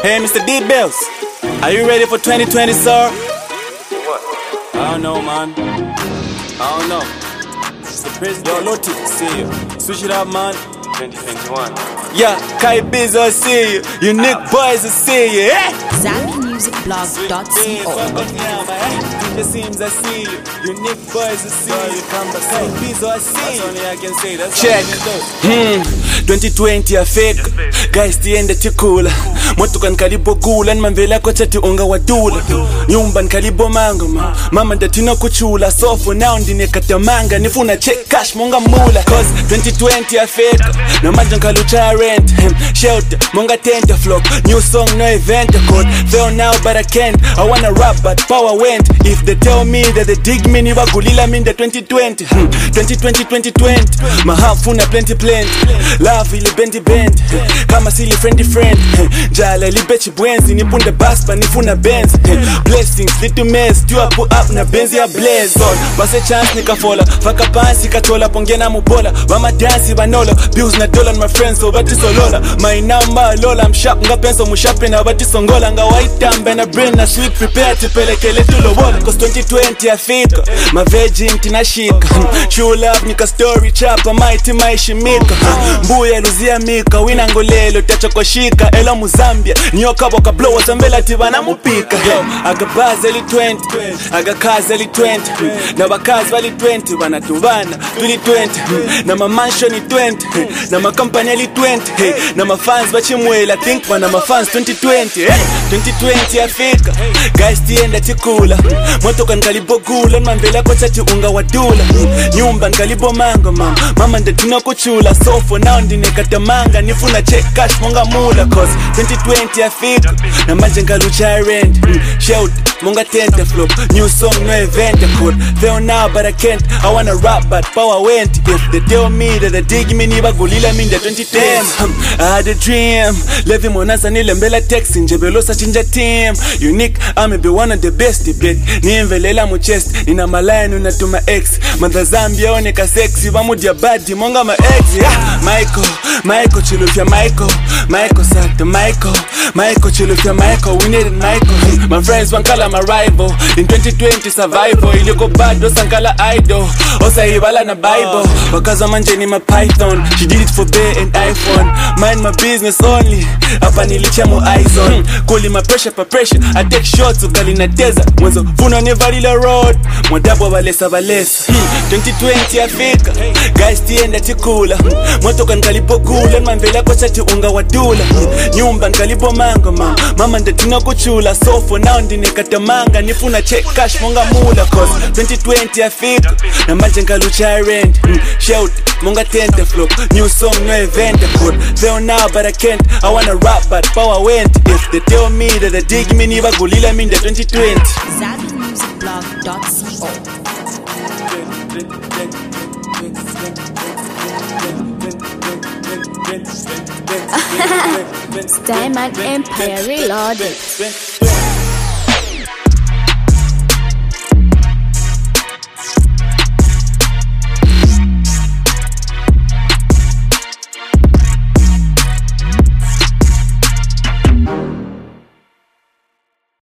Hey, Mr. D-Bills, are you ready for 2020, sir? What? I don't know, man. I don't know. Mr. President, yo, Loti, see you. Switch it up, man. 2021. Yeah, Kai Biz, I see you. Unique boys, I see you. Eh? ZambianMusicBlog.co. It seems I see you. Unique boys, I see you. Kai Biz, I see you. That's only I can say. That's check. 2020 afeka guys tiende tikula motoka nkalibo gula nimamvela kwa chati unga wadula nyumba nkalibo mango mama ndatina kuchula so for now ndinekata manga nifuna check cash monga mula cause 2020 afeka no manje nkalucha rent shelter monga tent flock new song no event code fail now but I can't I wanna rap but power went if they tell me that they dig me ni bagulila minda 2020 2020 mahafuna plenty love ili bendi bend kama sili friend jala libechi bwenzi nipunda baspa nifuna benz blessings little mess tu up na benzi ya blaze on base chance nikafola faka pansi katola pongena mubola bama dance banolo bills na dollar my friends so bati solola my number lola I'm sharp nga penso mushape na bati songola nga white tambe na brain na sweet prepare tipelekele tulobola cause 2020 afika my virgin tinashika true love nika story chapa mighty maishimika mbuya luzia mika wina ngolelo tacha koshika ela muzambia niyo kabo kablo zambela tibana mupika agabaze li 20 agakaze li 20 na bakazi bali 20 bana tubana tuli 20 na mamansion ni 20 na makampani li 20 na mafans bachimwela think bana mafans 2020 2020 afika guys tienda tikula motoka nkalibo gula mamvela kwa chati unga wadula nyumba nkalibo mango mama ndatina kuchula so for now ndinekata manga nifuna check cash monga mula cause 2020 afika na manje ngalucha rent shout monga tent flop new song no event code fail now but I can't I wanna rap but power went if they tell me that they dig me ni bagulila minda 2010 I had a dream levi monasa nilembela taxi njebelosa chinja team unique I'm be one of the best bet niemvelela mu chest nina maline unatuma ex manda Zambia oneka sexy bamudia bad monga ma ex Michael chilufya Michael Sata Michael chilufya Michael we needed Michael my friends wankala my rival in 2020 survival iliko bado sankala idol osayibala na bible wakaza manje ni my python she did it for Bay and iPhone mind my business only hapa nilicha mu eyes on kuli my pressure I take shots ukali na teza mwanzo funa nevalila road mwadabo balesa 2020 afika guys tienda tikula motoka nkalipo gula mamvela kwa chati unga wadula nyumba nkalipo mango mama ndatina kuchula so for now ndinekata manga nifuna check cash monga mula cause 2020 afika na manje nkalucha rent shout monga tent flop new song no event code fail now but I can't I wanna rap but power went if they tell me that they dig me ni bagulila minda 2020 ZambianMusicBlog.co. Diamond Empire Reloaded.